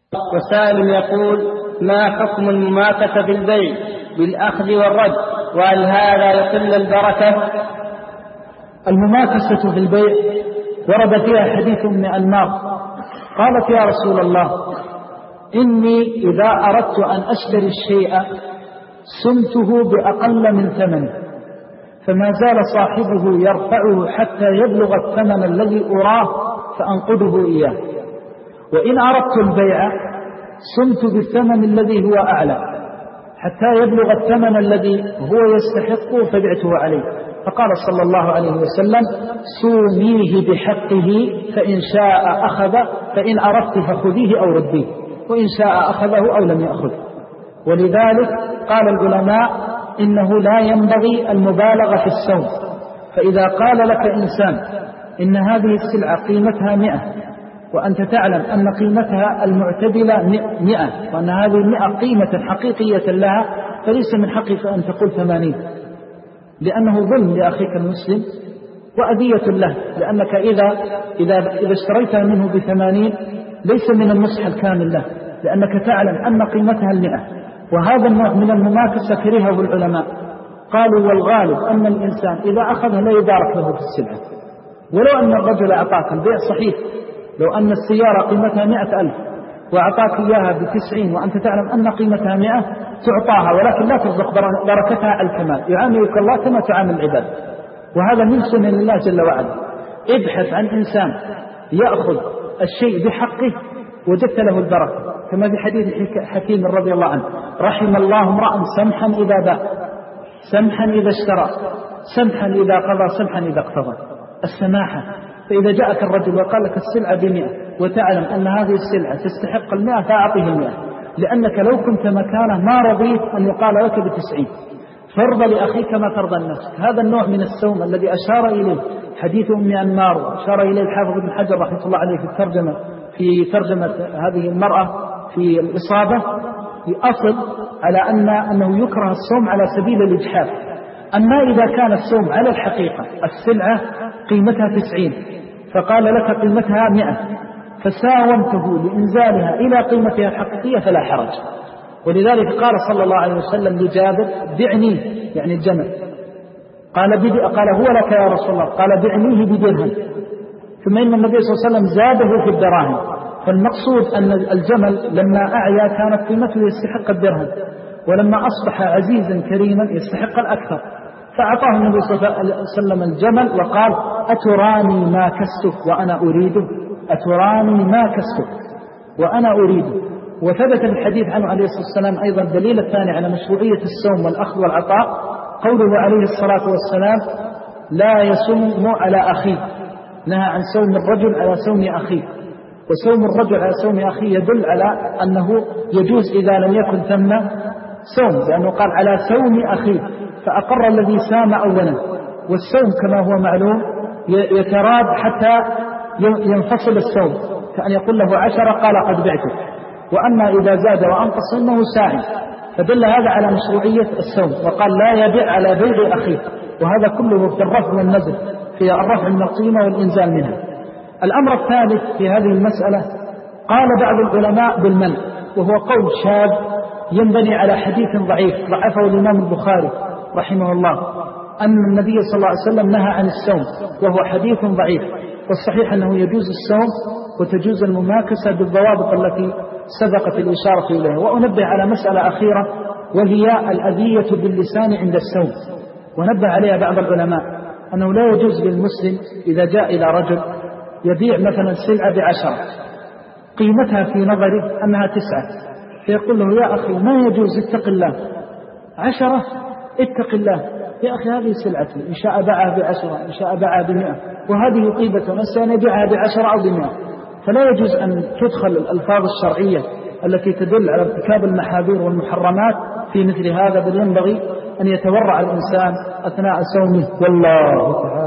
وسائل يقول: ما حكم المماكسة في البيع بالأخذ والرد، وهل هذا يقل البركة؟ المماكسة في البيع ورد فيها حديث أم أنمار قالت: يا رسول الله، إني إذا أردت أن أشتري الشيء سمته بأقل من ثمنه، فما زال صاحبه يرفعه حتى يبلغ الثمن الذي أراه فأنقذه إياه، وإن أردت البيع سمت بالثمن الذي هو أعلى حتى يبلغ الثمن الذي هو يستحقه فبعته عليه. فقال صلى الله عليه وسلم: سوميه بحقه، فإن شاء أخذ، فإن أردت فخذيه أو رديه، وإن شاء أخذه أو لم يأخذ. ولذلك قال العلماء: إنه لا ينبغي المبالغة في السوم. فإذا قال لك إنسان إن هذه السلعة قيمتها 100 وأنت تعلم أن قيمتها المعتدلة 100 وأن هذه 100 قيمة حقيقية لها، فليس من حقك أن تقول 80، لأنه ظلم لأخيك المسلم وأذية له، لأنك إذا اشتريتها منه ب80 ليس من النصح الكامل له، لأنك تعلم أن قيمتها 100. وهذا النوع من المماكسة كرهه العلماء، قالوا: والغالب أن الإنسان إذا أخذها لا يبارك له في السلعة، ولو أن الرجل أعطاك البيع صحيح، لو أن السيارة قيمتها 100,000 وأعطاك إياها ب90 وأنت تعلم أن قيمتها 100 تعطاها، ولكن لا ترزق بركتها على الكمال، يعاملك الله كما تعامل العباد، وهذا من سنن الله جل وعلا. ابحث عن إنسان يأخذ الشيء بحقه وجدت له البركة، كما في حديث حكيم رضي الله عنه: رحم الله امرأ سمحا إذا باع، سمحا إذا اشترى، سمحا إذا قضى، سمحا إذا اقتضى. السماحة. فإذا جاءك الرجل وقال لك السلعة ب100 وتعلم أن هذه السلعة تستحق 100 فأعطيه 100، لأنك لو كنت مكانه ما رضيت أن يقال لك ب90. فرض لأخيك ما ترضى لنفسك. هذا النوع من السوم الذي أشار إليه حديث أم أنمار، وأشار إليه الحافظ ابن حجر رحمه الله عليه في ترجمة هذه المرأة في الإصابة، يأصل على أنه يكره الصوم على سبيل الإجحاف. أما إذا كان الصوم على الحقيقة، السلعة قيمتها 90 فقال لك قيمتها 100 فساومته لإنزالها إلى قيمتها الحقيقية فلا حرج. ولذلك قال صلى الله عليه وسلم لجابر: بعني، يعني الجمل. قال: هو لك يا رسول الله. قال: بعنيه بدرهم. ثم إن النبي صلى الله عليه وسلم زاده في الدراهم. فالمقصود أن الجمل لما أعيا كانت قيمته يستحق الدرهم، ولما أصبح عزيزا كريما يستحق الأكثر، فأعطاه النبي صلى الله عليه وسلم الجمل وقال: أتراني ما كستك وأنا أريده، أتراني ما كستك وأنا أريده. وثبت الحديث عنه عليه الصلاة والسلام أيضا الدليل الثاني على مشروعية الصوم والأخذ والعطاء، قوله عليه الصلاة والسلام: لا يصوم على أخيه، نهى عن صوم الرجل على صوم أخيه. وصوم الرجل على صوم أخيه يدل على أنه يجوز إذا لم يكن ثم صوم، لأنه قال: على صوم أخيه، فأقر الذي سام أولا. والصوم كما هو معلوم يتراد حتى ينفصل الصوم، كأن يقول له 10 قال قد بعتك، وأما إذا زاد وأنقص إنه ساعي، فدل هذا على مشروعية الصوم. وقال: لا يبيع على بيع أخيه، وهذا كله في الرفع والنزل، في الرفع من القيمة والإنزال منها. الأمر الثالث في هذه المسألة، قال بعض العلماء بالمنع، وهو قول شاذ ينبني على حديث ضعيف ضعفه الإمام البخاري رحمه الله، أن النبي صلى الله عليه وسلم نهى عن الصوم، وهو حديث ضعيف. والصحيح أنه يجوز الصوم وتجوز المماكسة بالضوابط التي سبقت الإشارة إليها. وأنبه على مسألة أخيرة، وهي الأذية باللسان عند الصوم، ونبه عليها بعض العلماء أنه لا يجوز للمسلم إذا جاء إلى رجل يبيع مثلا سلعة ب10 قيمتها في نظره أنها 9، فيقول له: يا أخي ما يجوز، اتق الله، 10 اتق الله يا أخي، هذه سلعتي، إن شاء باعها ب10 إن شاء باعها ب100، وهذه طيبة نفسه أن يبيعها ب10 أو ب100. فلا يجوز أن تدخل الألفاظ الشرعية التي تدل على ارتكاب المحاذير والمحرمات في مثل هذا، بل ينبغي أن يتورع الإنسان أثناء صومه. والله تعالى